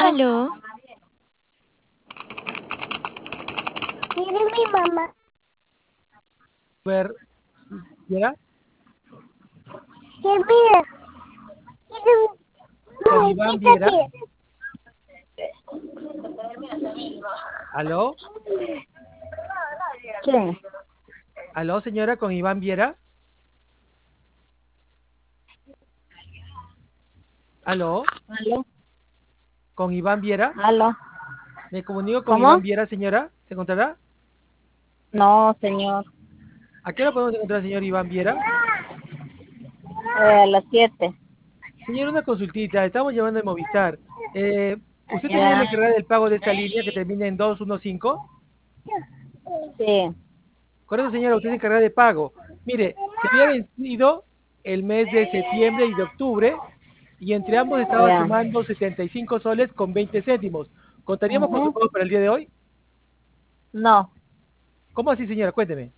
Aló. Mire mi mamá. Ver, ¿ya? Que mira. Con No, Iván Viera. quítate. ¿Aló? ¿Quién? ¿Aló, señora, con Iván Viera? ¿Aló? ¿Aló? ¿Con Iván Viera? ¿Aló? ¿Me comunico con ¿Cómo? Iván Viera, señora? ¿Se encontrará? No, señor. ¿A qué hora podemos encontrar al señor Iván Viera? A las 7. Señor, una consultita. Estamos llevando el Movistar. ¿Usted sería la Ya. encargada del pago de esta línea que termina en 215? Sí. Correcto, señora, usted se encarga de pago. Mire, se había vencido el mes de septiembre y de octubre y entre ambos estaba Ya. sumando 75 soles con 20 céntimos. ¿Contaríamos con su Ujú. pago para el día de hoy? No. ¿Cómo así, señora? Cuénteme.